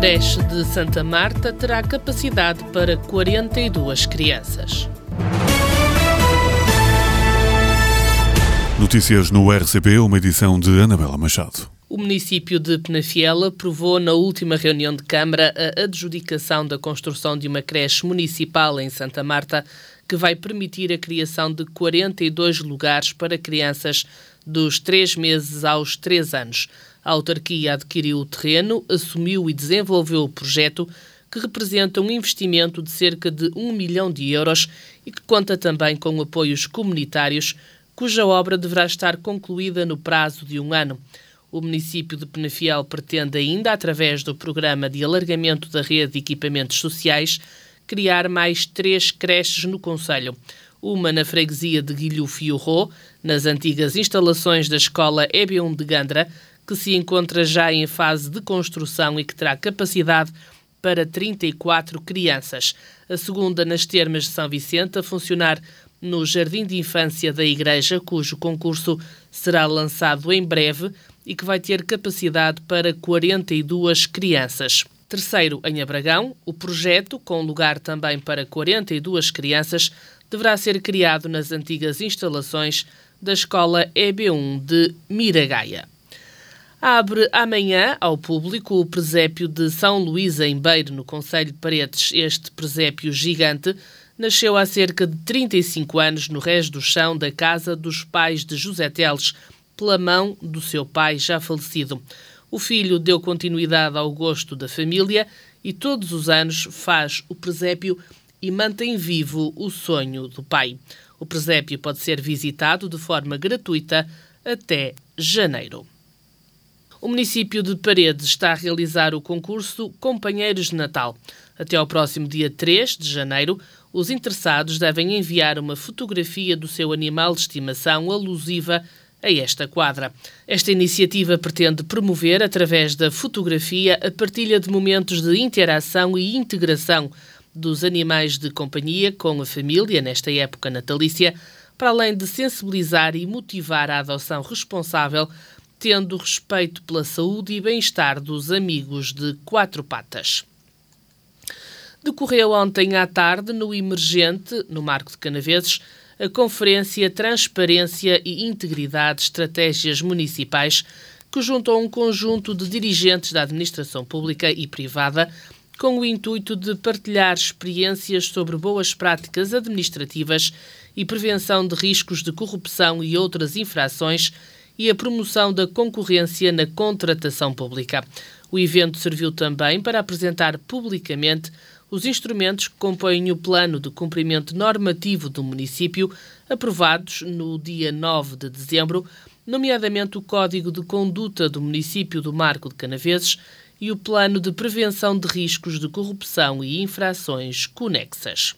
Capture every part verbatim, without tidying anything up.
creche de Santa Marta terá capacidade para quarenta e duas crianças. Notícias no R C P, uma edição de Anabela Machado. O município de Penafiel aprovou na última reunião de Câmara a adjudicação da construção de uma creche municipal em Santa Marta, que vai permitir a criação de quarenta e dois lugares para crianças dos três meses aos três anos. A autarquia adquiriu o terreno, assumiu e desenvolveu o projeto, que representa um investimento de cerca de um milhão de euros e que conta também com apoios comunitários, cuja obra deverá estar concluída no prazo de um ano. O município de Penafiel pretende ainda, através do programa de alargamento da rede de equipamentos sociais, criar mais três creches no concelho. Uma na freguesia de Guilhufo e Urró, nas antigas instalações da escola E B um de Gandra, que se encontra já em fase de construção e que terá capacidade para trinta e quatro crianças. A segunda nas Termas de São Vicente, a funcionar no Jardim de Infância da Igreja, cujo concurso será lançado em breve e que vai ter capacidade para quarenta e duas crianças. Terceiro, em Abragão, o projeto, com lugar também para quarenta e duas crianças, deverá ser criado nas antigas instalações da escola E B um de Miragaia. Abre amanhã ao público o presépio de São Luís em Beiro, no concelho de Paredes. Este presépio gigante nasceu há cerca de trinta e cinco anos no Rés do Chão da casa dos pais de José Teles, pela mão do seu pai já falecido. O filho deu continuidade ao gosto da família e todos os anos faz o presépio e mantém vivo o sonho do pai. O presépio pode ser visitado de forma gratuita até janeiro. O município de Paredes está a realizar o concurso Companheiros de Natal. Até ao próximo dia três de janeiro, os interessados devem enviar uma fotografia do seu animal de estimação alusiva a esta quadra. Esta iniciativa pretende promover, através da fotografia, a partilha de momentos de interação e integração dos animais de companhia com a família nesta época natalícia, para além de sensibilizar e motivar a adoção responsável, tendo respeito pela saúde e bem-estar dos amigos de quatro patas. Decorreu ontem à tarde, no Emergente, no Marco de Canaveses, a Conferência Transparência e Integridade Estratégias Municipais, que juntou um conjunto de dirigentes da administração pública e privada com o intuito de partilhar experiências sobre boas práticas administrativas e prevenção de riscos de corrupção e outras infrações e a promoção da concorrência na contratação pública. O evento serviu também para apresentar publicamente os instrumentos que compõem o plano de cumprimento normativo do município, aprovados no dia nove de dezembro, nomeadamente o Código de Conduta do município do Marco de Canaveses e o Plano de Prevenção de Riscos de Corrupção e Infrações Conexas.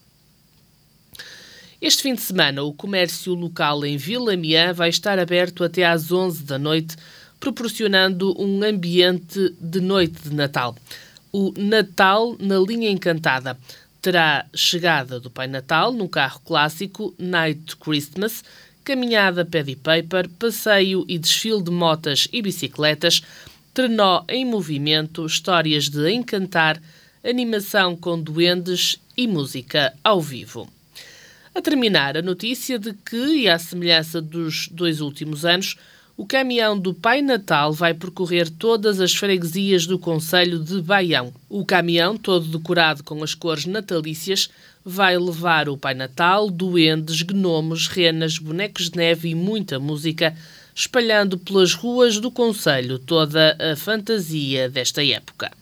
Este fim de semana, o comércio local em Vila Miã vai estar aberto até às onze da noite, proporcionando um ambiente de noite de Natal. O Natal na Linha Encantada terá chegada do Pai Natal num carro clássico Night Christmas, caminhada pad e paper, passeio e desfile de motas e bicicletas, trenó em movimento, histórias de encantar, animação com duendes e música ao vivo. A terminar, a notícia de que, e à semelhança dos dois últimos anos, o caminhão do Pai Natal vai percorrer todas as freguesias do concelho de Baião. O caminhão, todo decorado com as cores natalícias, vai levar o Pai Natal, duendes, gnomos, renas, bonecos de neve e muita música, espalhando pelas ruas do concelho toda a fantasia desta época.